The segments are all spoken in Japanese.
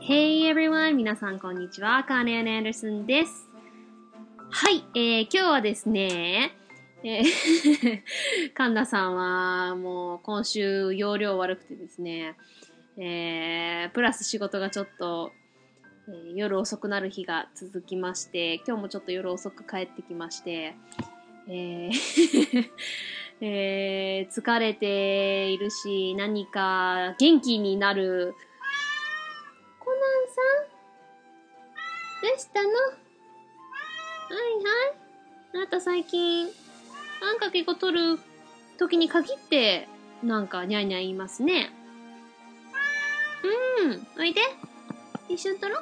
Hey everyone! 皆さんこんにちは。カーネアン・アンダーソンです。はい、今日はですね、カンナさんはもう今週容量悪くてですね、プラス仕事がちょっと、夜遅くなる日が続きまして、今日もちょっと夜遅く帰ってきまして、疲れているし、何か元気になる。コナンさんどうしたの？はいはい。あなた最近、あんかけを取る時に限って、なんかニャイニャイ言いますね。おいで。一緒に取ろう。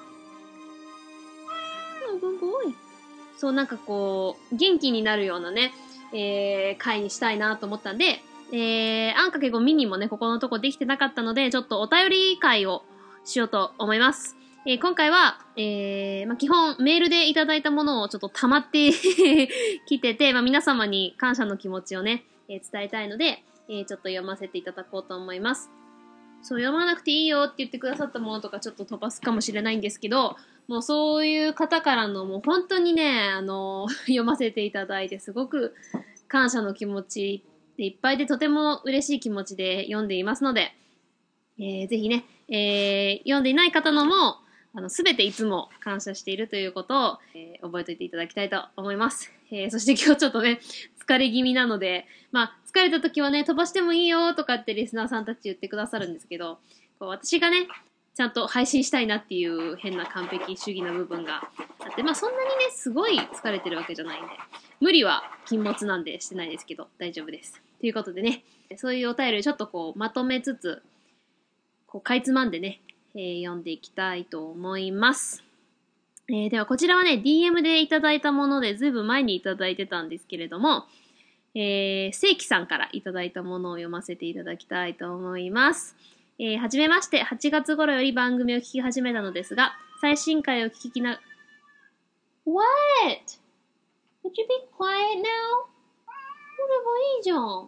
ブンブンおい。そう、なんかこう、元気になるようなね、回にしたいなと思ったんで、あんかけごミニもね、ここのとこできてなかったので、ちょっとお便り会をしようと思います。今回は、基本メールでいただいたものをちょっと溜まってきてて、皆様に感謝の気持ちをね、伝えたいので、ちょっと読ませていただこうと思います。そう、読まなくていいよって言ってくださったものとかちょっと飛ばすかもしれないんですけど、もうそういう方からのもう本当にね、読ませていただいてすごく感謝の気持ちでいっぱいでとても嬉しい気持ちで読んでいますので、ぜひね、読んでいない方のも、すべていつも感謝しているということを、覚えておいていただきたいと思います。そして今日ちょっとね、疲れ気味なので、疲れた時はね、飛ばしてもいいよとかってリスナーさんたち言ってくださるんですけど、こう私がね、ちゃんと配信したいなっていう変な完璧主義な部分があって、そんなにね、すごい疲れてるわけじゃないんで、無理は禁物なんでしてないですけど、大丈夫です。ということでね、そういうお便りをちょっとこう、まとめつつ、こうかいつまんでね、読んでいきたいと思います。ではこちらはね、DM でいただいたもので、ずいぶん前にいただいてたんですけれども、正規さんからいただいたものを読ませていただきたいと思います。はじめまして、8月頃より番組を聞き始めたのですが、最新回を聞きな、What? Would you be quiet now? これはいいじゃん。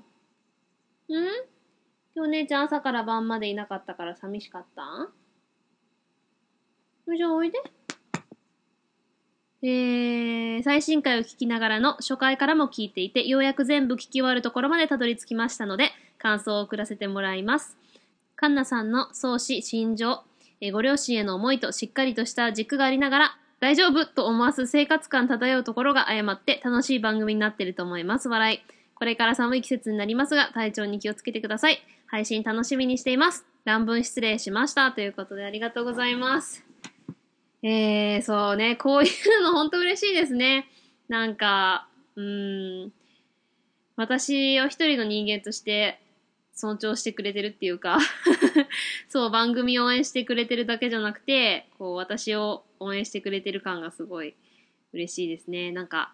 今日姉ちゃん朝から晩までいなかったから寂しかったん？じゃあおいで。最新回を聞きながらの初回からも聞いていて、ようやく全部聞き終わるところまでたどり着きましたので、感想を送らせてもらいます。カンナさんの創始、心情、ご両親への思いとしっかりとした軸がありながら、大丈夫と思わす生活感漂うところが誤って楽しい番組になっていると思います。笑い。これから寒い季節になりますが、体調に気をつけてください。配信楽しみにしています。乱文失礼しました。ということでありがとうございます。そうね、こういうの本当嬉しいですね。なんか、私を一人の人間として尊重してくれてるっていうかそう、番組を応援してくれてるだけじゃなくて、こう、私を応援してくれてる感がすごい嬉しいですね。なんか、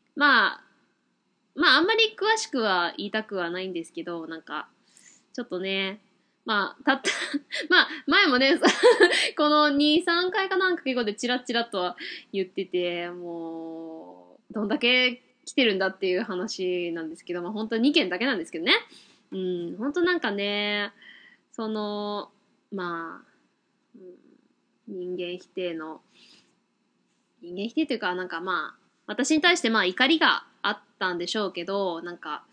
あんまり詳しくは言いたくはないんですけど、なんか、ちょっとね、たった前もね、この2、3回かなんか結構でチラッチラッとは言ってて、もう、どんだけ来てるんだっていう話なんですけど、本当に2件だけなんですけどね。本当なんかね、その、うん、人間否定の、人間否定というか、なんか私に対して怒りがあったんでしょうけど、なんか、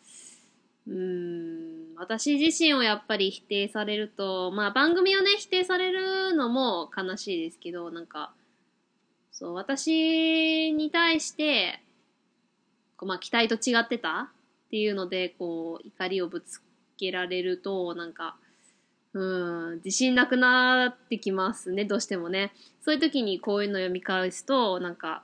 私自身をやっぱり否定されると、番組をね、否定されるのも悲しいですけど、なんか、そう、私に対して、こう期待と違ってたっていうので、こう、怒りをぶつけられると、なんか、自信なくなってきますね、どうしてもね。そういう時にこういうの読み返すと、なんか、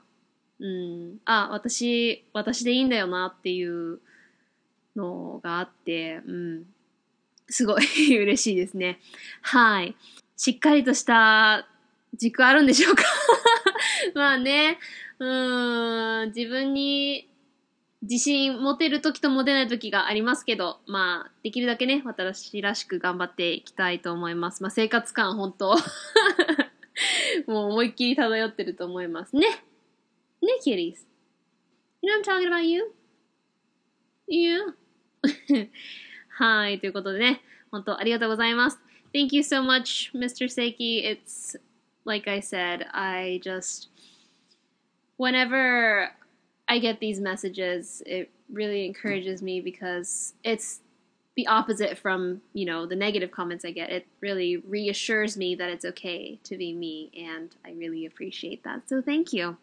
私でいいんだよなっていうのがあって、すごい嬉しいですね。はい。しっかりとした軸あるんでしょうかね、自分に自信持てる時と持てない時がありますけど、できるだけね、私らしく頑張っていきたいと思います。生活感本当もう思いっきり漂ってると思いますね。ね、キュリーズ。You know I'm talking about you? Yeah. はい、ということでね、本当ありがとうございます。Thank you so much, Mr. Seiki. It's like I said, whenever I get these messages, it really encourages me because it's the opposite from, the negative comments I get. It really reassures me that it's okay to be me, and I really appreciate that. So thank you.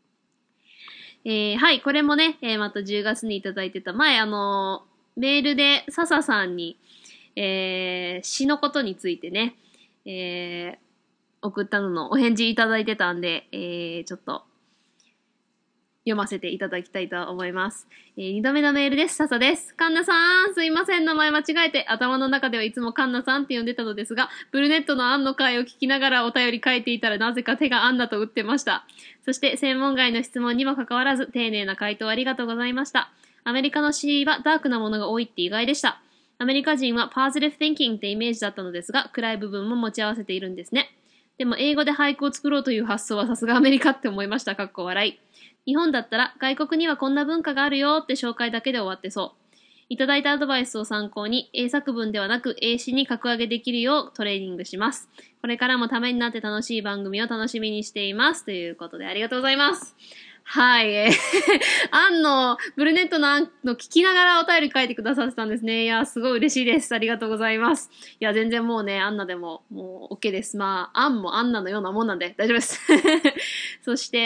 はい、これもね、また10月にいただいてた前、メールで笹さんに、詩のことについてね、送ったののお返事いただいてたんで、ちょっと読ませていただきたいと思います。2度目のメールです。笹です。カンナさん、すいません。名前間違えて、頭の中ではいつもカンナさんって呼んでたのですが、ブルネットのアンの回を聞きながらお便り書いていたら、なぜか手がアンナと打ってました。そして、専門外の質問にもかかわらず、丁寧な回答ありがとうございました。アメリカの詩はダークなものが多いって意外でした。アメリカ人は positive thinking ってイメージだったのですが、暗い部分も持ち合わせているんですね。でも、英語で俳句を作ろうという発想はさすがアメリカって思いました。かっこ笑い。日本だったら外国にはこんな文化があるよって紹介だけで終わってそう。いただいたアドバイスを参考に英作文ではなく英詩に格上げできるようトレーニングします。これからもためになって楽しい番組を楽しみにしています。ということでありがとうございます。はい、アンの、ブルネットのアンの聞きながらお便り書いてくださってたんですね。いや、すごい嬉しいです。ありがとうございます。いや、全然もうね、アンナでも、もう OK です。まあ、アンもアンナのようなもんなんで大丈夫です。そして、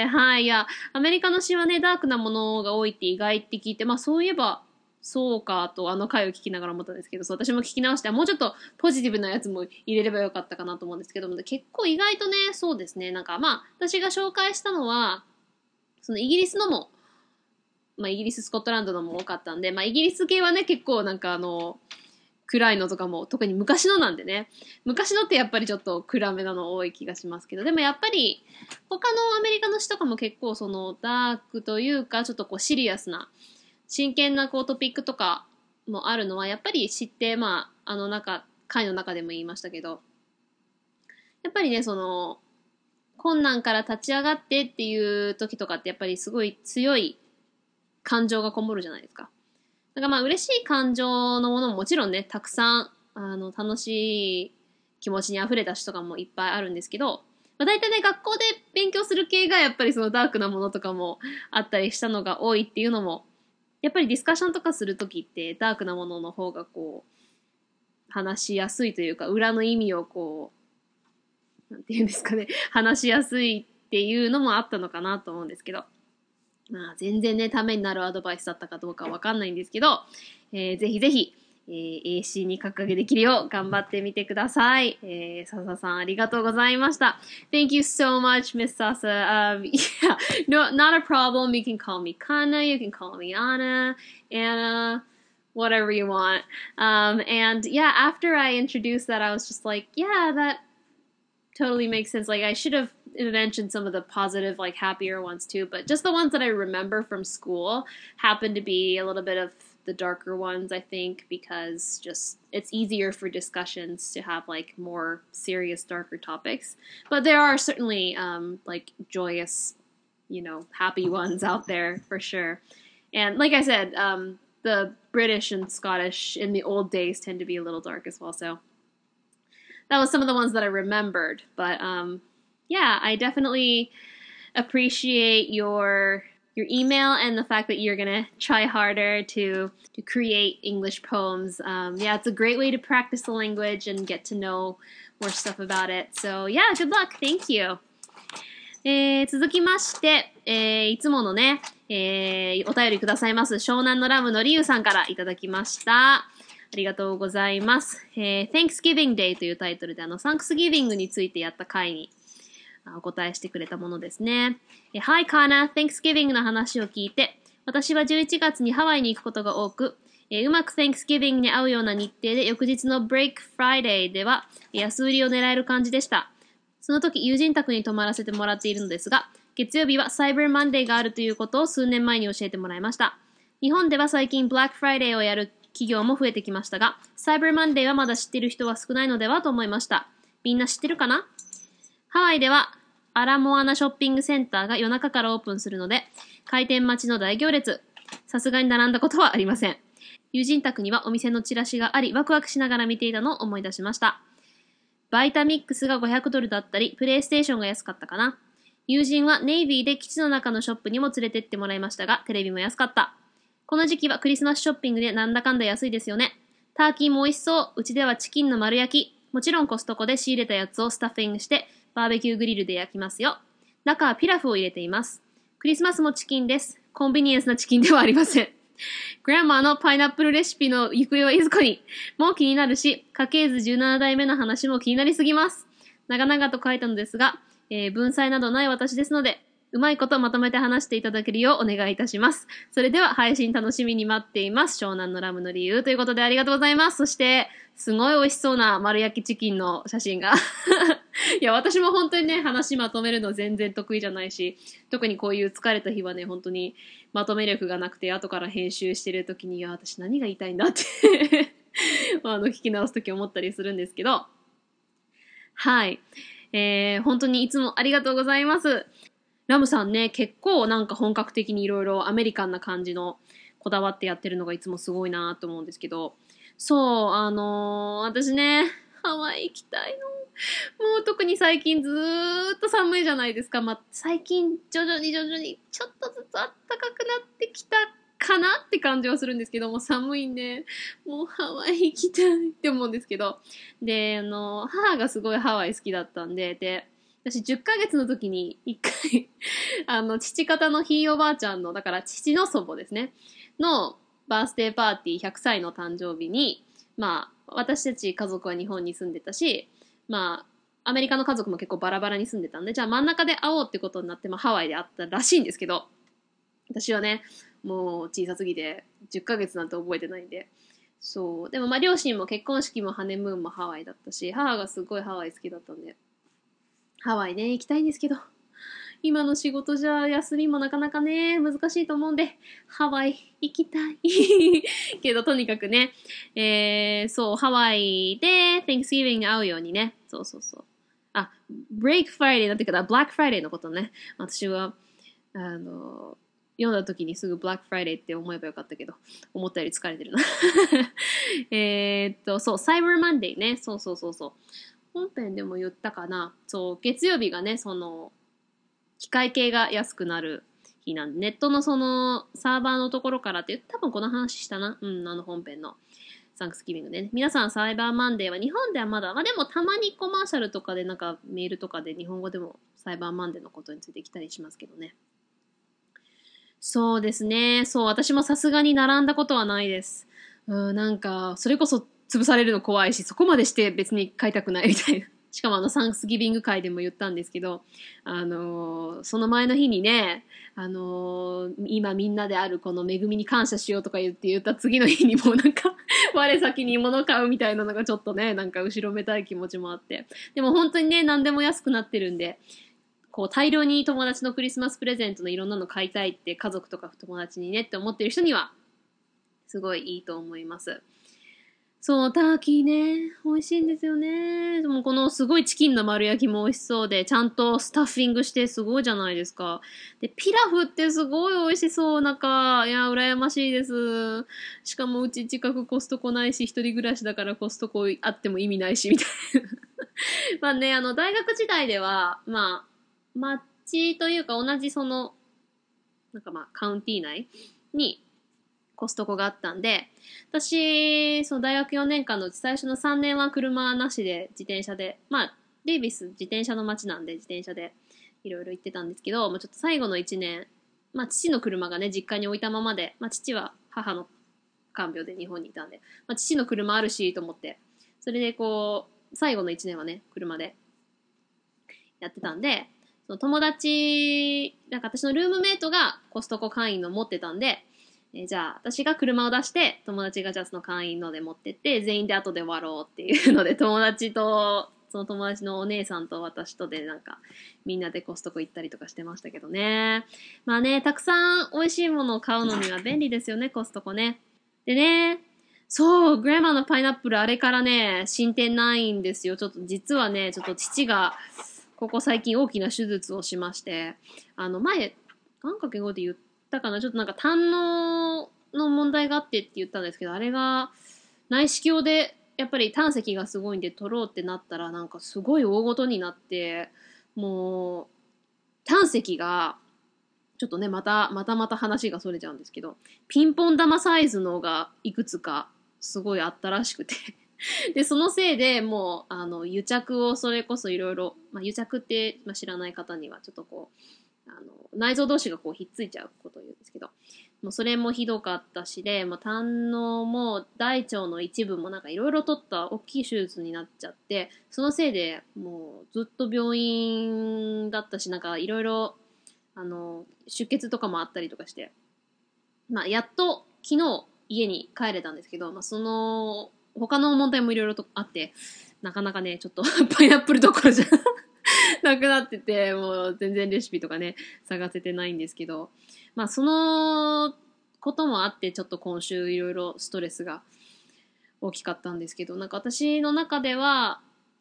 はい、いや、アメリカの詩はね、ダークなものが多いって意外って聞いて、まあそういえば、そうかと回を聞きながら思ったんですけど、そう私も聞き直して、もうちょっとポジティブなやつも入れればよかったかなと思うんですけども、結構意外とね、そうですね、なんかまあ、私が紹介したのは、そのイギリスのも、まあイギリス、スコットランドのも多かったんで、まあイギリス系はね、結構なんか暗いのとかも、特に昔のなんでね、昔のってやっぱりちょっと暗めなの多い気がしますけど、でもやっぱり他のアメリカの詩とかも結構そのダークというか、ちょっとこうシリアスな、真剣なこうトピックとかもあるのは、やっぱり知って、まあ、回の中でも言いましたけど、やっぱりね、その、困難から立ち上がってっていう時とかってやっぱりすごい強い感情がこもるじゃないですか。だからまあ嬉しい感情のものももちろんね、たくさん、楽しい気持ちに溢れた詩とかもいっぱいあるんですけど、まあ大体ね、学校で勉強する系がやっぱりそのダークなものとかもあったりしたのが多いっていうのも、やっぱりディスカッションとかするときってダークなものの方がこう、話しやすいというか、裏の意味をこう、なんていうんですかね、話しやすいっていうのもあったのかなと思うんですけど、まあ全然ね、ためになるアドバイスだったかどうかわかんないんですけど、ぜひぜひ、AC に格上げできるよう頑張ってみてください。笹さんありがとうございました。Thank you so much, Miss Sasa. Yeah, no, not a problem. You can call me Kana, you can call me Anna, whatever you want. And yeah, after I introduced that, I was just like, yeah, that totally makes sense. Like I should have mentioned some of the positive, like happier ones too, but just the ones that I remember from school happen to be a little bit of the darker ones, I think, because just it's easier for discussions to have like more serious, darker topics. But there are certainly like joyous, happy ones out there for sure. And like I said, the British and Scottish in the old days tend to be a little dark as well. So that was some of the ones that I remembered. But yeah, I definitely appreciate your email and the fact that you're gonna try harder to create English poems. Yeah, it's a great way to practice the language and get to know more stuff about it. So yeah, good luck. Thank you. 続きまして、いつものね、お便りくださいます湘南のラムのりゆうさんからいただきました。ありがとうございます。Thanksgiving Day というタイトルでThanksgiving についてやった回にお答えしてくれたものですね。Hi Kana, Thanksgiving の話を聞いて、私は11月にハワイに行くことが多く、うまく Thanksgiving に合うような日程で翌日の Break Friday では安売りを狙える感じでした。その時友人宅に泊まらせてもらっているのですが、月曜日は Cyber Monday があるということを数年前に教えてもらいました。日本では最近 Black Friday をやる企業も増えてきましたが、Cyber Monday はまだ知っている人は少ないのではと思いました。みんな知ってるかな？ハワイではアラモアナショッピングセンターが夜中からオープンするので、開店待ちの大行列。さすがに並んだことはありません。友人宅にはお店のチラシがあり、ワクワクしながら見ていたのを思い出しました。 バイタミックスが$500だったり、プレイステーションが安かったかな。友人はネイビーで基地の中のショップにも連れてってもらいましたが、テレビも安かった。この時期はクリスマスショッピングでなんだかんだ安いですよね。ターキーも美味しそう。うちではチキンの丸焼き。もちろんコストコで仕入れたやつをスタッフィングして、バーベキューグリルで焼きますよ。中はピラフを入れています。クリスマスもチキンです。コンビニエンスなチキンではありません。グランマーのパイナップルレシピの行方はいずこにもう気になるし、家系図17代目の話も気になりすぎます。長々と書いたのですが、文才などない私ですので、うまいことまとめて話していただけるようお願いいたします。それでは配信楽しみに待っています。湘南のラムの理由ということでありがとうございます。そして、すごい美味しそうな丸焼きチキンの写真が。いや、私も本当にね、話まとめるの全然得意じゃないし、特にこういう疲れた日はね、本当にまとめ力がなくて、後から編集してる時に、いや、私何が言いたいんだって聞き直す時思ったりするんですけど、はい。本当にいつもありがとうございます。ラムさんね、結構なんか本格的にいろいろアメリカンな感じのこだわってやってるのがいつもすごいなと思うんですけど、そう、私ね、ハワイ行きたいの。もう特に最近ずーっと寒いじゃないですか。まあ、最近徐々にちょっとずつ暖かくなってきたかなって感じはするんですけども、寒いんで、もうハワイ行きたいって思うんですけど。で、母がすごいハワイ好きだったんで、で、私10ヶ月の時に一回父方のひいおばあちゃんの、だから父の祖母ですね、のバースデーパーティー100歳の誕生日に、まあ、私たち家族は日本に住んでたし、まあ、アメリカの家族も結構バラバラに住んでたんで、じゃあ真ん中で会おうってことになって、まあ、ハワイで会ったらしいんですけど、私はね、もう小さすぎて、10ヶ月なんて覚えてないんで。そう。でもまあ、両親も結婚式もハネムーンもハワイだったし、母がすごいハワイ好きだったんで、ハワイね、行きたいんですけど、今の仕事じゃ休みもなかなかね、難しいと思うんで、ハワイ行きたい。けど、とにかくね、そう、ハワイで Thanksgiving 会うようにね、そうそうそう。あ、Break Friday なんていうか、Black Friday のことね。私は、読んだ時にすぐ Black Friday って思えばよかったけど、思ったより疲れてるな。そう、サイバーマンデーね。そうそうそうそう。本編でも言ったかな。そう、月曜日がね、機械系が安くなる日なんで、ネットのサーバーのところからって多分この話したな。うん、本編のサンクスギビングでね。皆さんサイバーマンデーは日本ではまだ、まあでもたまにコマーシャルとかでなんかメールとかで日本語でもサイバーマンデーのことについて来たりしますけどね。そうですね。そう、私もさすがに並んだことはないです。なんか、それこそ潰されるの怖いし、そこまでして別に買いたくないみたいな。しかもサンクスギビング会でも言ったんですけど、その前の日にね、今みんなであるこの恵みに感謝しようとか言った次の日にもなんか、我先に物買うみたいなのがちょっとね、なんか後ろめたい気持ちもあって。でも本当にね、何でも安くなってるんで、こう大量に友達のクリスマスプレゼントのいろんなの買いたいって家族とか友達にねって思ってる人にはすごいいいと思います。そう、ターキーね、美味しいんですよね。でもこのすごいチキンの丸焼きも美味しそうで、ちゃんとスタッフィングしてすごいじゃないですか。で、ピラフってすごい美味しそう、なんか、いや、羨ましいです。しかもうち近くコストコないし、一人暮らしだからコストコあっても意味ないし、みたいな。まあね、大学時代では、まあ、町というか同じなんかまあカウンティー内にコストコがあったんで、私、その大学4年間のうち最初の3年は車なしで自転車で、まあ、デイビス自転車の街なんで自転車でいろいろ行ってたんですけど、まあ、ちょっと最後の1年、まあ父の車がね、実家に置いたままで、まあ父は母の看病で日本にいたんで、まあ父の車あるしと思って、それでこう、最後の1年はね、車でやってたんで、その友達、なんか私のルームメイトがコストコ会員の持ってたんで、じゃあ私が車を出して、友達がじゃあその会員ので持ってって、全員で後で終わろうっていうので、友達と、その友達のお姉さんと私とでなんか、みんなでコストコ行ったりとかしてましたけどね。まあね、たくさん美味しいものを買うのには便利ですよね、コストコね。でね、そう、グラマーのパイナップル、あれからね、進展ないんですよ。ちょっと実はね、ちょっと父が、ここ最近大きな手術をしまして、前、願掛け語で言ったかな、ちょっと胆の問題があってって言ったんですけど、あれが内視鏡でやっぱり胆石がすごいんで取ろうってなったらなんかすごい大ごとになって、もう、胆石が、ちょっとね、また話がそれちゃうんですけど、ピンポン玉サイズのがいくつかすごいあったらしくてで、そのせいでもう、癒着をそれこそいろいろ、癒着って、知らない方にはちょっとこう、内臓同士がこうひっついちゃうことを言うんですけど、もうそれもひどかったしで、もう胆のも大腸の一部もなんかいろいろ取った大きい手術になっちゃって、そのせいでもうずっと病院だったし、なんかいろいろ、出血とかもあったりとかして、やっと昨日家に帰れたんですけど、その、他の問題もいろいろとあって、なかなかね、ちょっとパイナップルどころじゃなくなってて、もう全然レシピとかね、探せてないんですけど、そのこともあって、ちょっと今週いろいろストレスが大きかったんですけど、なんか私の中では、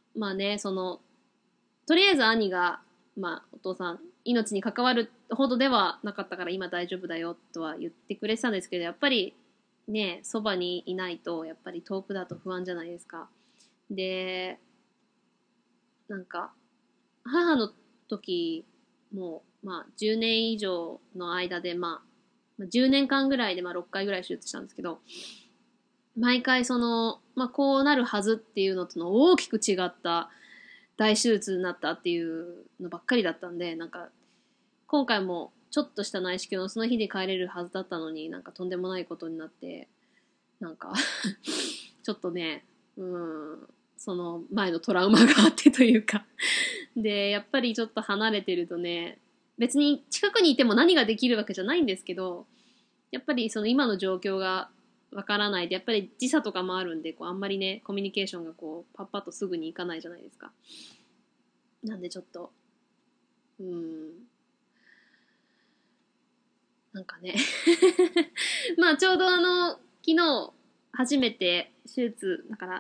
とりあえず兄が、お父さん、命に関わるほどではなかったから今大丈夫だよとは言ってくれてたんですけど、やっぱりね、そばにいないと、やっぱり遠くだと不安じゃないですか。で、なんか、母の時も、10年以上の間で、10年間ぐらいで、6回ぐらい手術したんですけど、毎回こうなるはずっていうのとの大きく違った大手術になったっていうのばっかりだったんで、なんか、今回もちょっとした内視鏡のその日で帰れるはずだったのに、なんかとんでもないことになって、なんかちょっとね、その前のトラウマがあってというかで、やっぱりちょっと離れてるとね、別に近くにいても何ができるわけじゃないんですけど、やっぱりその今の状況がわからないで、やっぱり時差とかもあるんで、こうあんまりね、コミュニケーションがこう、パッパッとすぐにいかないじゃないですか。なんでちょっと、なんかねちょうど昨日、初めて手術、だから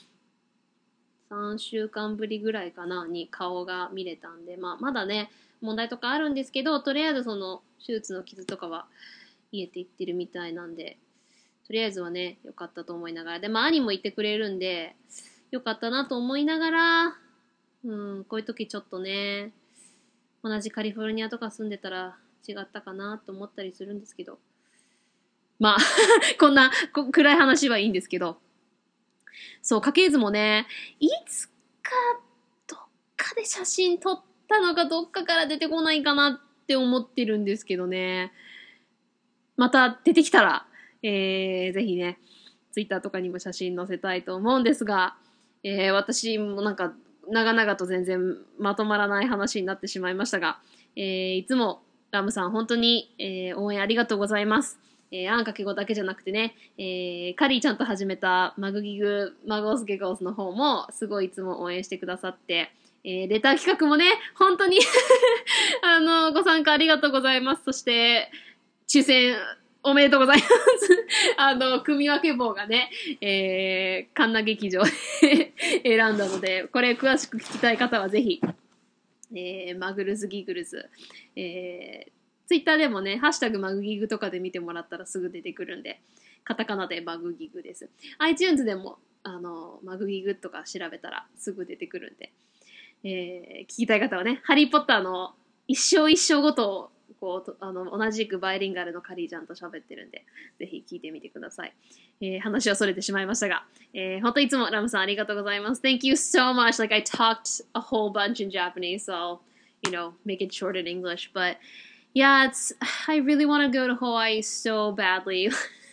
、3週間ぶりぐらいかな、に顔が見れたんで、まだね、問題とかあるんですけど、とりあえずその、手術の傷とかは癒えていってるみたいなんで、とりあえずはね、良かったと思いながら。で、兄もいてくれるんで、良かったなと思いながら、こういう時ちょっとね、同じカリフォルニアとか住んでたら違ったかなと思ったりするんですけど。こんな暗い話はいいんですけど。そう、家系図もね、いつかどっかで写真撮ったのかどっかから出てこないかなって思ってるんですけどね。また出てきたら、ぜひね、ツイッターとかにも写真載せたいと思うんですが、私もなんか長々と全然まとまらない話になってしまいましたが、いつもラムさん本当に、応援ありがとうございます。あんかけ語だけじゃなくてね、カリーちゃんと始めたマグギグ、マゴスゲゴスの方もすごいいつも応援してくださって、レター企画もね、本当にご参加ありがとうございます。そして、抽選おめでとうございます組み分け棒がね、カンナ劇場で選んだので、これ詳しく聞きたい方はぜひ、マグルズギグルズ、ツイッターでもね、ハッシュタグマグギグとかで見てもらったらすぐ出てくるんで、カタカナでマグギグです。iTunes でも、マグギグとか調べたらすぐ出てくるんで、聞きたい方はね、ハリーポッターの一生一生ごとをこう同じくバイリンガルのカリーちゃんと喋ってるんで、ぜひ聞いてみてください。話はそれてしまいましたが、本当いつもラムさんありがとうございます。Thank you so much. Like I talked a whole bunch in Japanese, so I'll, make it short in English. But yeah, I really want to go to Hawaii so badly.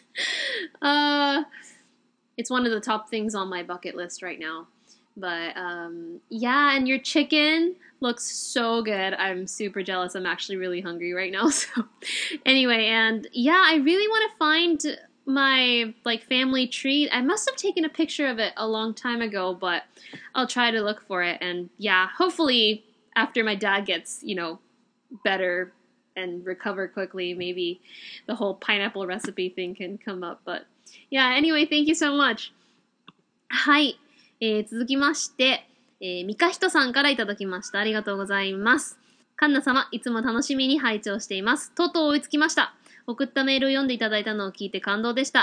It's one of the top things on my bucket list right now. But yeah, and your chicken looks so good. I'm super jealous. I'm actually really hungry right now. So anyway, and yeah, I really want to find my family tree. I must have taken a picture of it a long time ago, but I'll try to look for it. And yeah, hopefully after my dad gets, better and recover quickly, maybe the whole pineapple recipe thing can come up. But yeah, anyway, thank you so much. はい。続きまして、ミカヒトさんからいただきました。ありがとうございます。カンナ様、いつも楽しみに拝聴しています。とうとう追いつきました。送ったメールを読んでいただいたのを聞いて感動でした。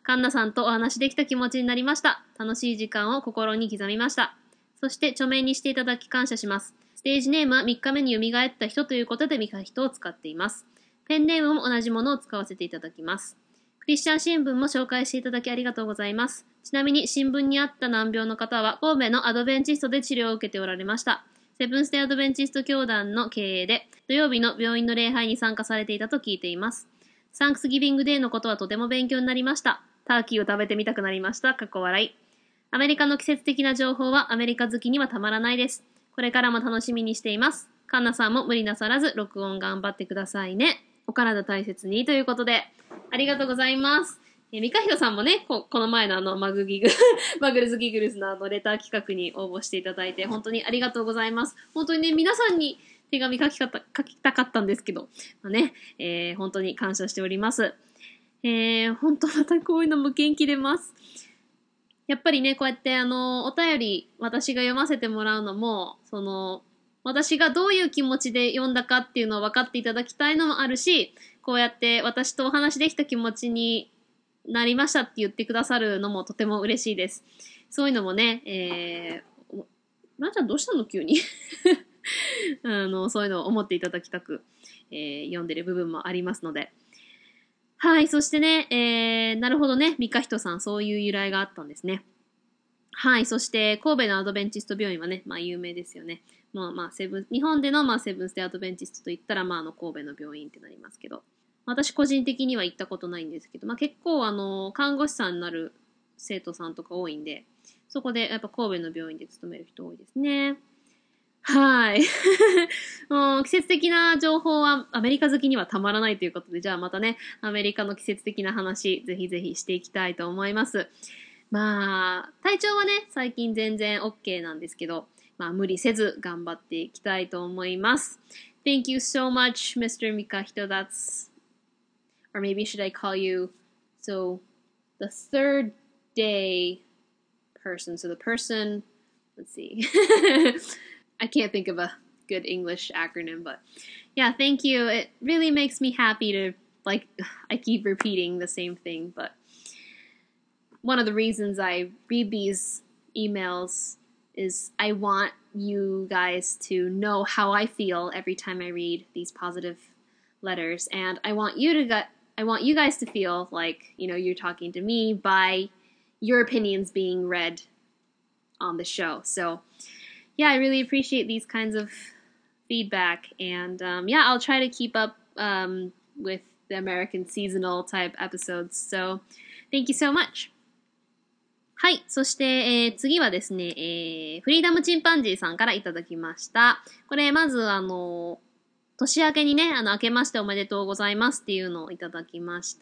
カンナさんとお話できた気持ちになりました。楽しい時間を心に刻みました。そして著名にしていただき感謝します。ステージネームは3日目に蘇った人ということでミカヒトを使っています。ペンネームも同じものを使わせていただきます。クリスチャン新聞も紹介していただきありがとうございます。ちなみに新聞にあった難病の方は神戸のアドベンチストで治療を受けておられました。セブンステアドベンチスト教団の経営で土曜日の病院の礼拝に参加されていたと聞いています。サンクスギビングデーのことはとても勉強になりました。ターキーを食べてみたくなりました。かっこ笑い。アメリカの季節的な情報はアメリカ好きにはたまらないです。これからも楽しみにしています。カンナさんも無理なさらず録音頑張ってくださいね。お体大切にということで、ありがとうございます。ミカヒロさんもね、この前のマグルズギグルズのレター企画に応募していただいて、本当にありがとうございます。本当にね、皆さんに手紙書きたかったんですけど、まあね、本当に感謝しております。本当またこういうのも元気出ます。やっぱりね、こうやってお便り私が読ませてもらうのも、私がどういう気持ちで読んだかっていうのを分かっていただきたいのもあるし、こうやって私とお話できた気持ちになりましたって言ってくださるのもとても嬉しいです。そういうのもね、なーちゃんどうしたの急にそういうのを思っていただきたく、読んでる部分もありますので。はい、そしてね、なるほどね、ミカヒトさん、そういう由来があったんですね。はい、そして神戸のアドベンチスト病院はね、まあ有名ですよね。日本でのセブンステアドベンチストといったら、神戸の病院ってなりますけど。私個人的には行ったことないんですけど、結構看護師さんになる生徒さんとか多いんで、そこでやっぱ神戸の病院で勤める人多いですね。はい。もう季節的な情報はアメリカ好きにはたまらないということで、じゃあまたね、アメリカの季節的な話、ぜひぜひしていきたいと思います。体調はね、最近全然 OK なんですけど、無理せず頑張っていきたいと思います。Thank you so much, Mr. Mikahito. Or maybe should I call you, the third day person. So the person, let's see. I can't think of a good English acronym, but yeah, thank you. It really makes me happy to, I keep repeating the same thing, but one of the reasons I read these emails is I want you guys to know how I feel every time I read these positive letters, and I want you guys to feel like, you're talking to me by your opinions being read on the show. So yeah, I really appreciate these kinds of feedback, and I'll try to keep up with the American seasonal type episodes. So thank you so much. はい。そして、次はですね、フリーダムチンパンジーさんからいただきました。これ、まず、年明けにね、明けましておめでとうございますっていうのをいただきました。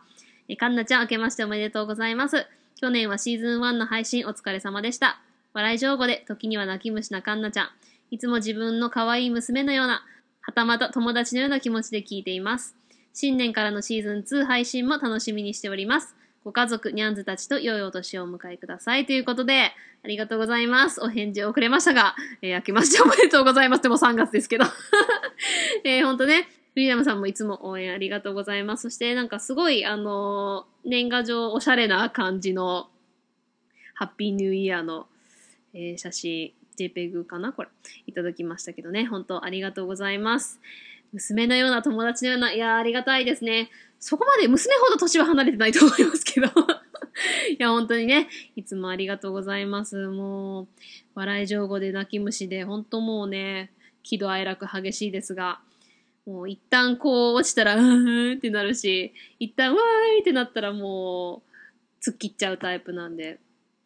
カンナちゃん、明けましておめでとうございます。去年はシーズン1の配信お疲れ様でした。笑い上手で、時には泣き虫なカンナちゃん。いつも自分の可愛い娘のような、はたまた友達のような気持ちで聞いています。新年からのシーズン2配信も楽しみにしております。ご家族、ニャンズたちと良いお年をお迎えください。ということで、ありがとうございます。お返事遅れましたが、明けましておめでとうございます。でも3月ですけど。ほんとね、フリーダムさんもいつも応援ありがとうございます。そしてなんかすごい、年賀状おしゃれな感じの、ハッピーニューイヤーの、写真、JPEG かなこれ、いただきましたけどね。本当ありがとうございます。娘のような友達のような、いやーありがたいですね。そこまで娘ほど年は離れてないと思いますけど。いや、本当にね、いつもありがとうございます。もう、笑い上手で泣き虫で、本当もうね、喜怒哀楽激しいですが、もう一旦こう落ちたら、ってなるし、一旦わーいってなったらもう、突っ切っちゃうタイプなんで、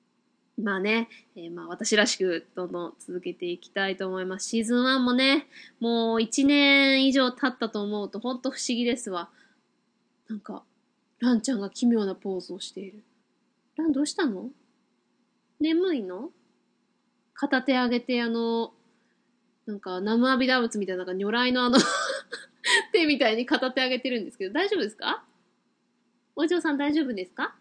私らしくどんどん続けていきたいと思います。シーズン1もね、もう1年以上経ったと思うとほんと不思議ですわ。なんか、ランちゃんが奇妙なポーズをしている。ランどうしたの？眠いの？片手上げてなんか生阿弥陀仏みたいな如来の手みたいに片手上げてるんですけど、大丈夫ですか？お嬢さん大丈夫ですか？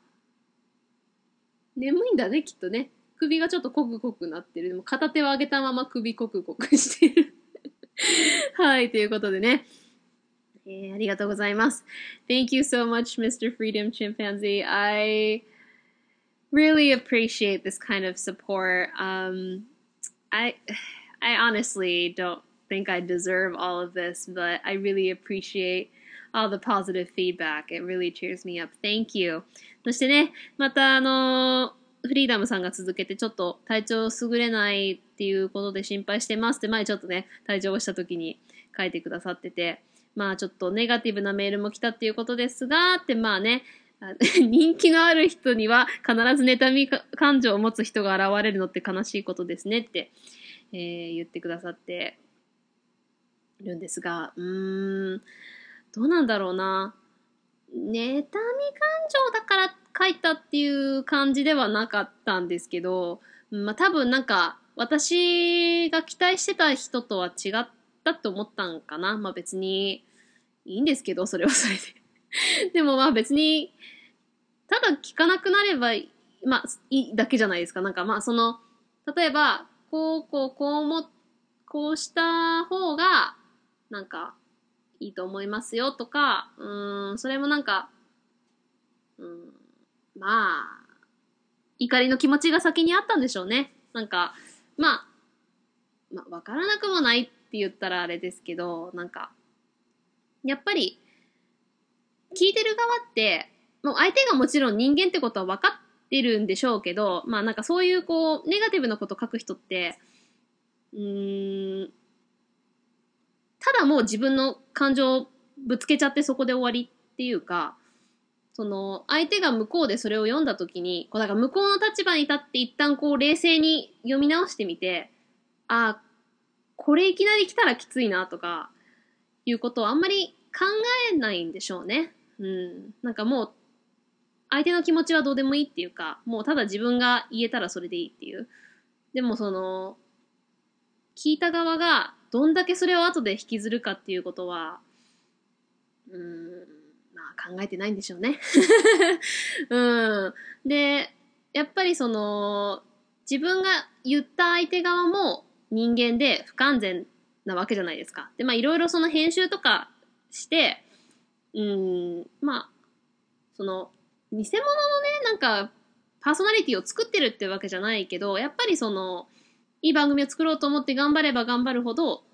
眠いんだね、きっとね。首がちょっとコクコクなってる。でも片手を上げたまま首コクコクしてる。はい、ということでね。 ありがとうございます。Thank you so much, Mr. Freedom Chimpanzee. I really appreciate this kind of support. I I honestly don't think I deserve all of this, but I really appreciate all the positive feedback. It really cheers me up. Thank you. そしてね、またフリーダムさんが続けてちょっと体調優れないっていうことで心配してますって前ちょっとね、体調をした時に書いてくださってて、まあちょっとネガティブなメールも来たっていうことですが、ってまあね、人気のある人には必ず妬み感情を持つ人が現れるのって悲しいことですねって、言ってくださってるんですが、どうなんだろうな。妬み感情だから書いたっていう感じではなかったんですけど、まあ多分なんか私が期待してた人とは違ったと思ったんかな。まあ別にいいんですけど、それはそれで。でもまあ別に、ただ聞かなくなればいいだけじゃないですか。なんかまあ例えば、こうした方が、なんか、いいと思いますよとか、それもなんか、まあ、怒りの気持ちが先にあったんでしょうね。なんか、わからなくもないって言ったらあれですけど、なんか、やっぱり、聞いてる側って、もう相手がもちろん人間ってことは分かってるんでしょうけど、まあなんかそういうネガティブなこと書く人って、ただもう自分の感情をぶつけちゃってそこで終わりっていうか、相手が向こうでそれを読んだ時に、だから向こうの立場に立って一旦冷静に読み直してみて、これいきなり来たらきついなとか、いうことをあんまり考えないんでしょうね。なんかもう、相手の気持ちはどうでもいいっていうか、もうただ自分が言えたらそれでいいっていう。でも聞いた側がどんだけそれを後で引きずるかっていうことは、考えてないんでしょうね。で、やっぱり自分が言った相手側も人間で不完全なわけじゃないですか。で、いろいろ編集とかして、偽物のね、なんか、パーソナリティを作ってるってわけじゃないけど、やっぱりいい番組を作ろうと思って頑張れば頑張るほど、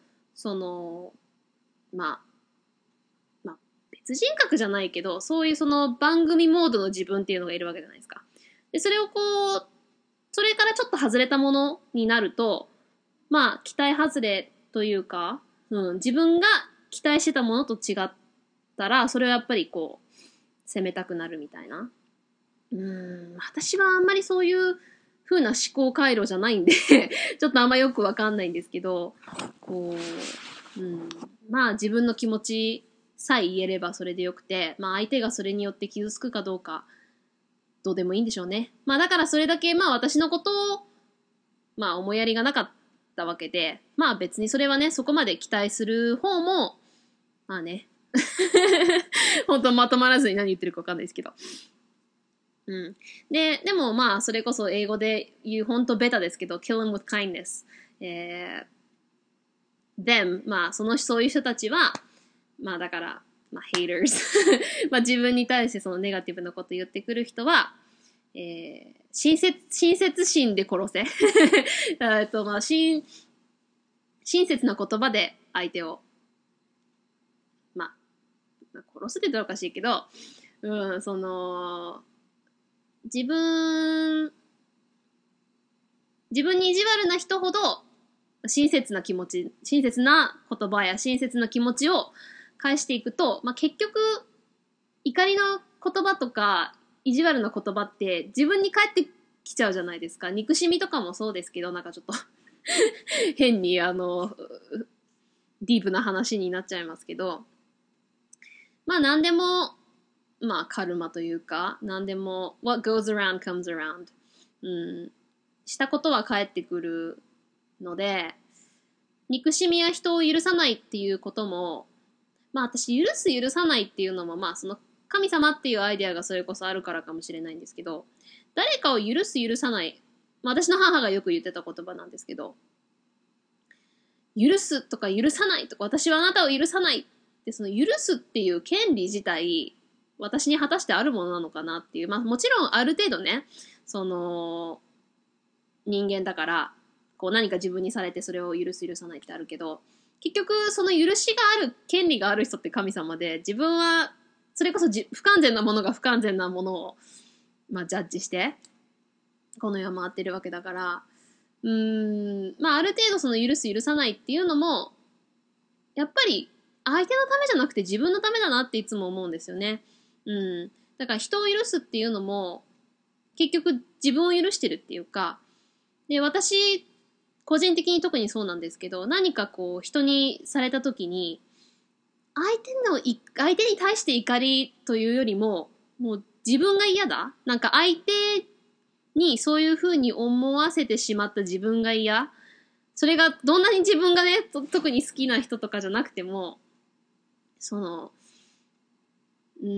別人格じゃないけど、そういう番組モードの自分っていうのがいるわけじゃないですか。で、それをそれからちょっと外れたものになると、期待外れというか、自分が期待してたものと違ったら、それをやっぱり責めたくなるみたいな。私はあんまりそういう風な思考回路じゃないんでちょっとあんまよくわかんないんですけど、自分の気持ちさえ言えればそれでよくて、相手がそれによって傷つくかどうか、どうでもいいんでしょうね。だからそれだけ私のことを、思いやりがなかったわけで、別にそれはね、そこまで期待する方も、本当まとまらずに何言ってるかわかんないですけど。でもそれこそ英語で言う本当ベタですけど、kill them with kindness。them、そういう人たちは、だから、haters 自分に対してネガティブなこと言ってくる人は、親切心で殺せ親切な言葉で相手を、殺すって言ったらおかしいけど、自分に意地悪な人ほど親切な言葉や親切な気持ちを返していくと、結局怒りの言葉とか意地悪な言葉って自分に返ってきちゃうじゃないですか。憎しみとかもそうですけど、なんかちょっと変にディープな話になっちゃいますけど、何でもカルマというか、何でも what goes around comes around、したことは返ってくるので、憎しみや人を許さないっていうことも、私許す許さないっていうのも神様っていうアイデアがそれこそあるからかもしれないんですけど、誰かを許す許さない、私の母がよく言ってた言葉なんですけど、許すとか許さないとか、私はあなたを許さないっで、その許すっていう権利自体、私に果たしてあるものなのかなっていう。まあもちろんある程度ね、その、人間だから、こう何か自分にされてそれを許す許さないってあるけど、結局その許しがある、権利がある人って神様で、自分は、それこそ不完全なものが不完全なものを、まあジャッジして、この世を回ってるわけだから、まあある程度その許す許さないっていうのも、やっぱり相手のためじゃなくて自分のためだなっていつも思うんですよね。だから人を許すっていうのも、結局自分を許してるっていうか、で、私、個人的に特にそうなんですけど、何かこう人にされた時に、相手に対して怒りというよりも、もう自分が嫌だ。なんか相手にそういう風に思わせてしまった自分が嫌。それがどんなに自分がね、特に好きな人とかじゃなくても、その、相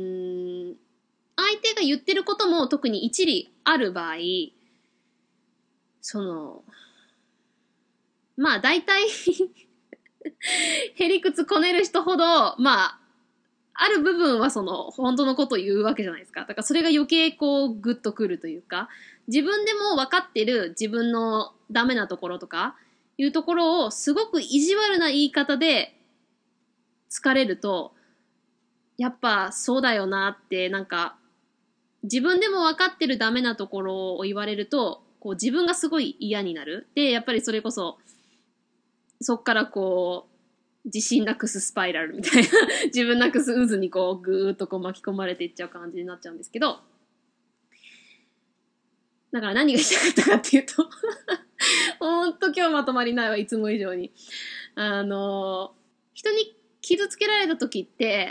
手が言ってることも特に一理ある場合、その、まあ大体へりくつこねる人ほど、まあ、ある部分はその、本当のことを言うわけじゃないですか。だからそれが余計こう、グッとくるというか、自分でも分かってる自分のダメなところとか、いうところをすごく意地悪な言い方で疲れると、やっぱそうだよなって、なんか、自分でも分かってるダメなところを言われると、こう自分がすごい嫌になる。で、やっぱりそれこそ、そっからこう、自信なくすスパイラルみたいな、自分なくす渦にこう、ぐーっとこう巻き込まれていっちゃう感じになっちゃうんですけど、だから何が言いたかったかっていうとほんと今日まとまりないわ、いつも以上に。人に傷つけられた時って、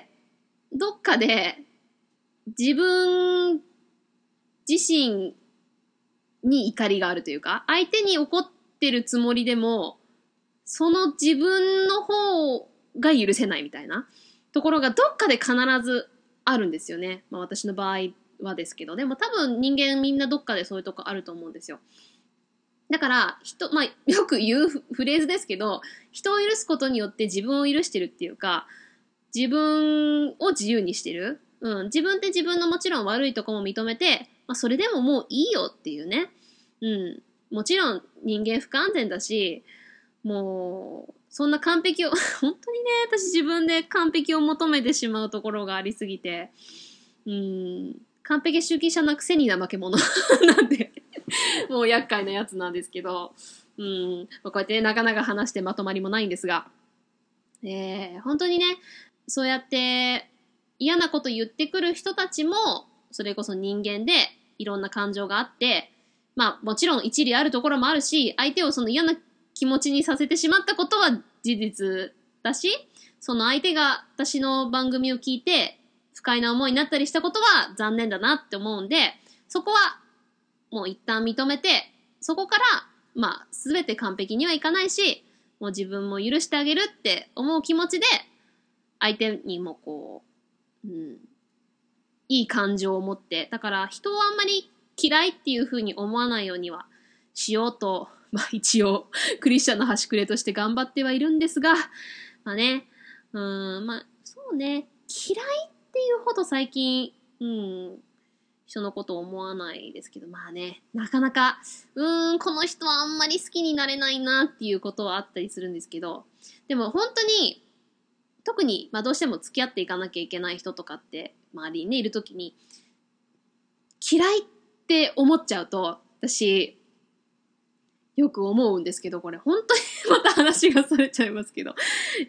どっかで自分自身に怒りがあるというか、相手に怒ってるつもりでも、その自分の方が許せないみたいなところがどっかで必ずあるんですよね。まあ私の場合はですけど、でも多分人間みんなどっかでそういうとこあると思うんですよ。だからまあよく言うフレーズですけど、人を許すことによって自分を許してるっていうか、自分を自由にしてる。自分って自分のもちろん悪いとこも認めて、まあそれでももういいよっていうね。もちろん人間不完全だし、もう、そんな完璧を本当にね、私自分で完璧を求めてしまうところがありすぎて、完璧主義者なくせに怠け者なんでもう厄介なやつなんですけど、こうやってね、なかなか話してまとまりもないんですが、本当にね、そうやって嫌なこと言ってくる人たちも、それこそ人間でいろんな感情があって、まあもちろん一理あるところもあるし、相手をその嫌な気持ちにさせてしまったことは事実だし、その相手が私の番組を聞いて不快な思いになったりしたことは残念だなって思うんで、そこはもう一旦認めて、そこから、まあ全て完璧にはいかないし、もう自分も許してあげるって思う気持ちで、相手にもこう、いい感情を持って、だから人をあんまり嫌いっていう風に思わないようにはしようと、まあ一応、クリスチャンの端くれとして頑張ってはいるんですが、まあね、まあそうね、嫌いっていうほど最近、人のことを思わないですけど、まあね、なかなか、この人はあんまり好きになれないなっていうことはあったりするんですけど、でも本当に、特に、まあどうしても付き合っていかなきゃいけない人とかって、周りにね、いるときに、嫌いって思っちゃうと、私、よく思うんですけど、これ本当にまた話がそれちゃいますけど、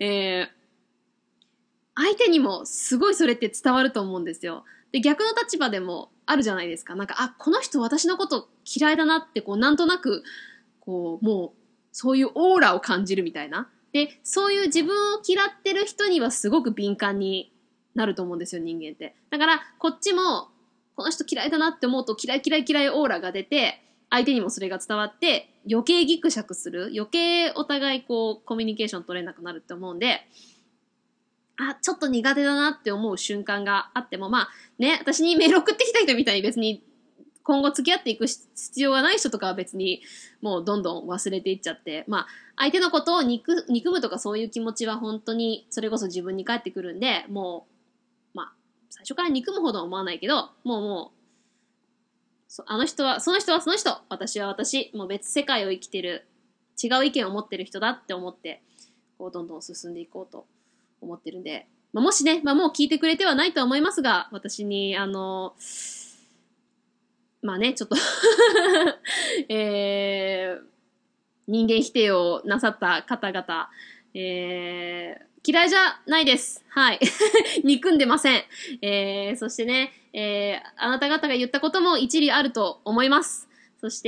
相手にもすごいそれって伝わると思うんですよ。で、逆の立場でもあるじゃないですか。なんか、あ、この人私のこと嫌いだなって、こう、なんとなく、こう、もう、そういうオーラを感じるみたいな。で、そういう自分を嫌ってる人にはすごく敏感になると思うんですよ、人間って。だから、こっちも、この人嫌いだなって思うと、嫌い嫌い嫌いオーラが出て、相手にもそれが伝わって、余計ギクシャクする。余計お互いこう、コミュニケーション取れなくなるって思うんで、あ、ちょっと苦手だなって思う瞬間があっても、まあね、私にメール送ってきた人みたいに別に今後付き合っていく必要がない人とかは別にもうどんどん忘れていっちゃって、まあ相手のことを憎むとかそういう気持ちは本当にそれこそ自分に返ってくるんで、もう、まあ最初から憎むほどは思わないけど、もう、その人はその人、私は私、もう別世界を生きてる、違う意見を持ってる人だって思って、こうどんどん進んでいこうと思ってるんで、まあ、もしね、まあもう聞いてくれてはないとは思いますが、私にまあね、ちょっと人間否定をなさった方々、嫌いじゃないです。はい。憎んでません。そしてね、あなた方が言ったことも一理あると思います。そして、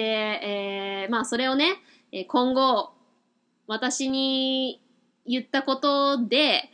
まあそれをね、今後、私に言ったことで、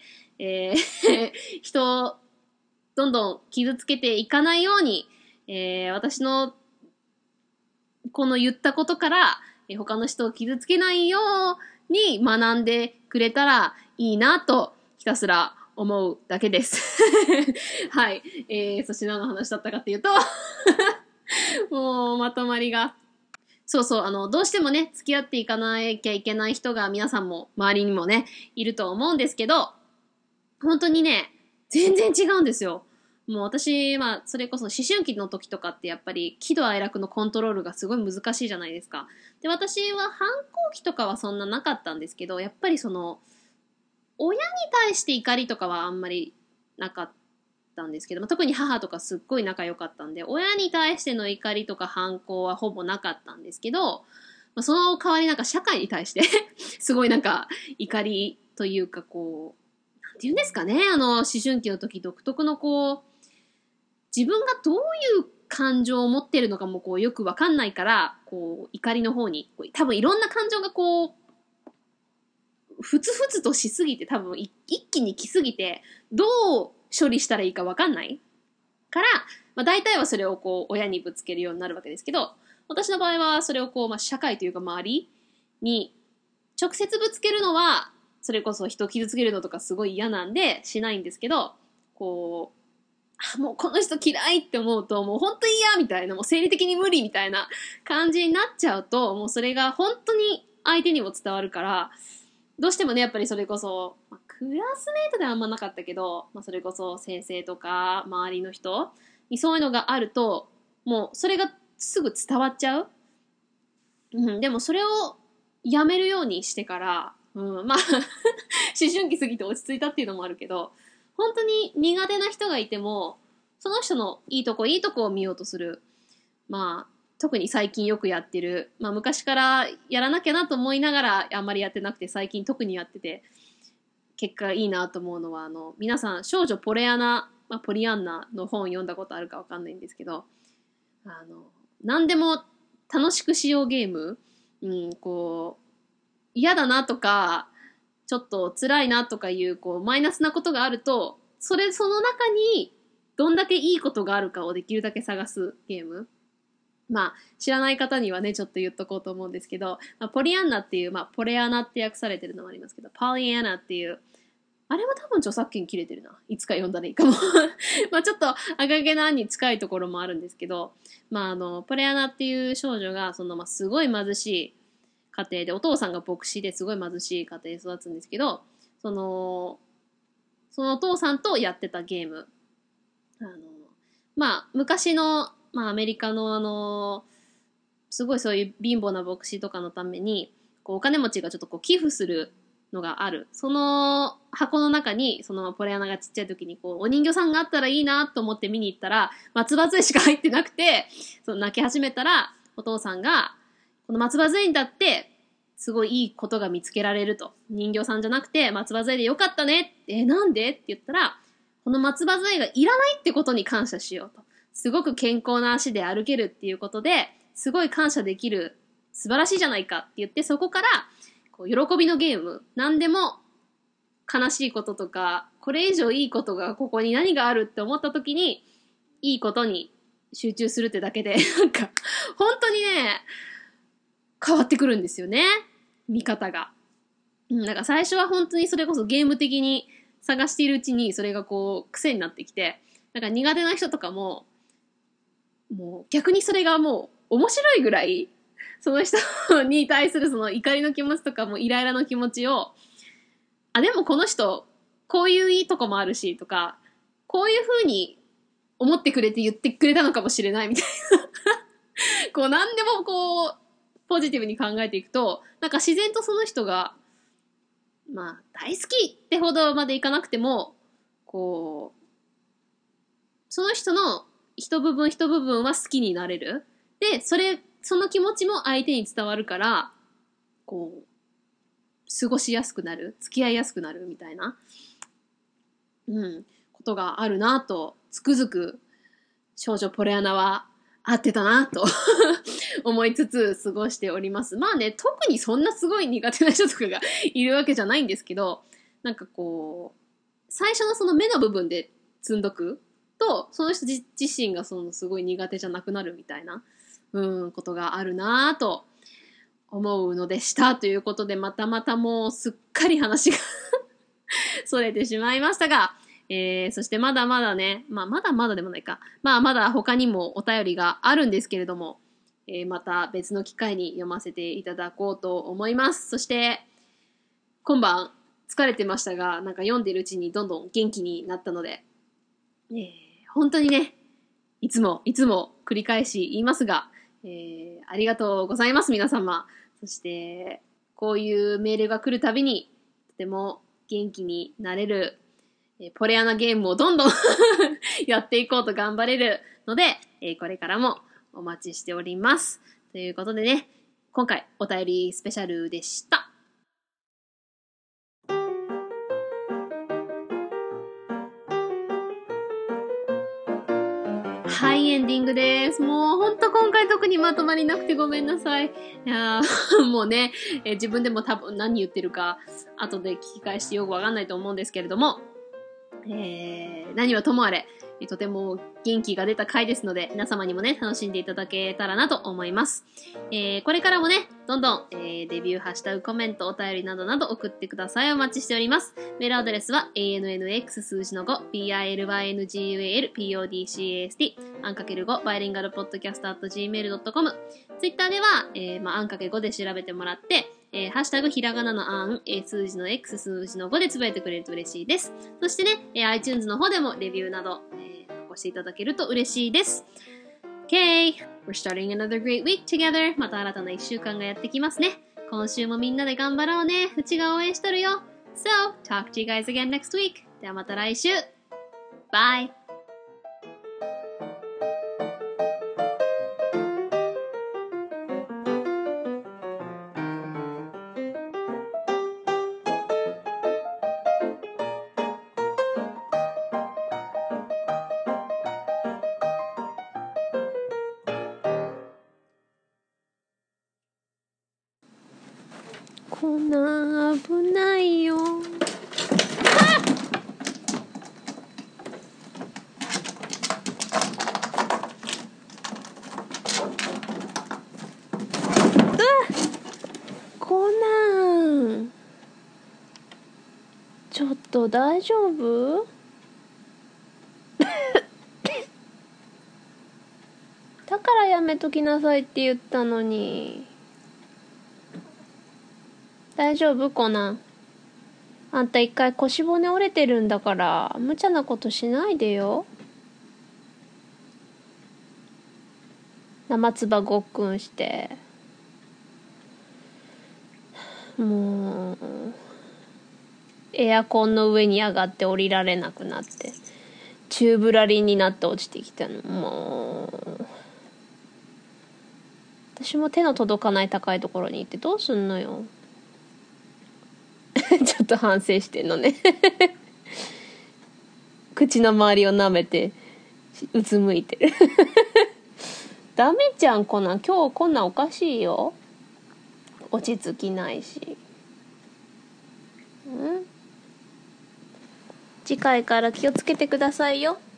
人をどんどん傷つけていかないように、私のこの言ったことから、他の人を傷つけないように学んでくれたらいいなとひたすら思うだけです。はい。そして何の話だったかっていうともうまとまりが。そうそう、どうしてもね、付き合っていかなきゃいけない人が皆さんも周りにもね、いると思うんですけど、本当にね、全然違うんですよ。もう私、まあ、それこそ思春期の時とかってやっぱり喜怒哀楽のコントロールがすごい難しいじゃないですか。で、私は反抗期とかはそんななかったんですけど、やっぱりその、親に対して怒りとかはあんまりなかったんですけど、特に母とかすっごい仲良かったんで、親に対しての怒りとか反抗はほぼなかったんですけど、その代わりなんか社会に対してすごいなんか怒りというかこう、なんて言うんですかね、思春期の時独特のこう、自分がどういう感情を持ってるのかもこうよくわかんないから、こう怒りの方に、多分いろんな感情がこう、ふつふつとしすぎて多分一気に来すぎて、どう処理したらいいかわかんないから、まあ大体はそれをこう親にぶつけるようになるわけですけど、私の場合はそれをこう、まあ社会というか周りに直接ぶつけるのは、それこそ人を傷つけるのとかすごい嫌なんでしないんですけど、こう、もうこの人嫌いって思うと、もう本当に嫌みたいな、もう生理的に無理みたいな感じになっちゃうと、もうそれが本当に相手にも伝わるから、どうしてもね、やっぱりそれこそ、まあ、クラスメートではあんまなかったけど、まあ、それこそ先生とか周りの人にそういうのがあると、もうそれがすぐ伝わっちゃう。うん、でもそれをやめるようにしてから、まあ思春期過ぎて落ち着いたっていうのもあるけど、本当に苦手な人がいても、その人のいいとこを見ようとする。まあ、特に最近よくやってる。まあ昔からやらなきゃなと思いながらあんまりやってなくて、最近特にやってて、結果いいなと思うのは、皆さん少女ポレアナ、まあ、ポリアンナの本読んだことあるかわかんないんですけど、何でも楽しくしようゲーム、こう、嫌だなとか、ちょっと辛いなとかいう、こう、マイナスなことがあると、その中に、どんだけいいことがあるかをできるだけ探すゲーム。まあ、知らない方にはね、ちょっと言っとこうと思うんですけど、まあ、ポリアンナっていう、まあ、ポレアナって訳されてるのもありますけど、ポリアナっていう、あれは多分著作権切れてるな。いつか読んだらいいかも。まあちょっと赤毛のアンに近いところもあるんですけど、まあポレアナっていう少女が、まあすごい貧しい家庭で、お父さんが牧師ですごい貧しい家庭で育つんですけど、そのお父さんとやってたゲーム。まあ昔の、まあアメリカのすごいそういう貧乏な牧師とかのために、こうお金持ちがちょっとこう寄付するのがある。その箱の中に、そのポレアナがちっちゃい時にこう、お人形さんがあったらいいなと思って見に行ったら、松葉杖しか入ってなくて、泣き始めたら、お父さんが、この松葉杖にだって、すごいいいことが見つけられると。人形さんじゃなくて、松葉杖でよかったね。なんでって言ったら、この松葉杖がいらないってことに感謝しようと。すごく健康な足で歩けるっていうことで、すごい感謝できる、素晴らしいじゃないかって言って、そこから、こう喜びのゲーム、何でも悲しいこととか、これ以上いいことがここに何があるって思った時に、いいことに集中するってだけで、なんか、本当にね、変わってくるんですよね。見方が。なんか最初は本当にそれこそゲーム的に探しているうちに、それがこう、癖になってきて、なんか苦手な人とかも、 もう逆にそれがもう面白いぐらい、その人に対するその怒りの気持ちとかもイライラの気持ちを、あ、でもこの人、こういういいとこもあるしとか、こういう風に思ってくれて言ってくれたのかもしれないみたいな。こう何でもこう、ポジティブに考えていくと、なんか自然とその人が、まあ、大好きってほどまでいかなくても、こう、その人の一部分一部分は好きになれる。で、その気持ちも相手に伝わるから、こう、過ごしやすくなる、付き合いやすくなるみたいな、ことがあるなと、つくづく少女ポレアナは合ってたなと思いつつ過ごしております。まあね、特にそんなすごい苦手な人とかがいるわけじゃないんですけど、なんかこう、最初のその目の部分で積んどくと、その人自身がそのすごい苦手じゃなくなるみたいな、ことがあるなと思うのでしたということで、またまたもうすっかり話がそれてしまいましたが、そしてまだまだね、まあまだまだでもないか。まあまだ他にもお便りがあるんですけれども、また別の機会に読ませていただこうと思います。そして、今晩疲れてましたが、なんか読んでるうちにどんどん元気になったので、本当にね、いつも繰り返し言いますが、ありがとうございます、皆様。そして、こういうメールが来るたびに、とても元気になれる、ポレアナゲームをどんどんやっていこうと頑張れるので、これからもお待ちしております。ということでね、今回お便りスペシャルでした。はい、エンディングです。もうほんと今回特にまとまりなくてごめんなさい。いやもうね、自分でも多分何言ってるか後で聞き返してよくわかんないと思うんですけれども、何はともあれ、とても元気が出た回ですので、皆様にもね、楽しんでいただけたらなと思います。これからもね、どんどん、レビュー、ハッシュタグ、コメント、お便りなどなど送ってください。お待ちしております。メールアドレスは、ANNX 数字の5、BILYNGUAL、PODCAST、アンかける5、バイリンガルポッドキャスト .gmail.com。ツイッターでは、アンかけ5で調べてもらって、ハッシュタグひらがなのアン、数字の X 数字の5でつぶやいてくれると嬉しいです。そしてね、iTunes の方でもレビューなど、残していただけると嬉しいです。Okay, we're starting another great week together. また新たな1週間がやってきますね。今週もみんなで頑張ろうね。うちが応援しとるよ。So, talk to you guys again next week. ではまた来週。Bye! こんなん危ないよ。コナン、ちょっと大丈夫？だからやめときなさいって言ったのに。大丈夫？コナン。あんた一回腰骨折れてるんだから、無茶なことしないでよ。生唾ごっくんして。もう、エアコンの上に上がって降りられなくなって、宙ぶらりんになって落ちてきたの。もう、私も手の届かない高いところに行ってどうすんのよ。ちょっと反省してんのね。口の周りを舐めてうつむいてる。ダメじゃん、こんなん。今日こんなんおかしいよ。落ち着きないし。次回から気をつけてくださいよ。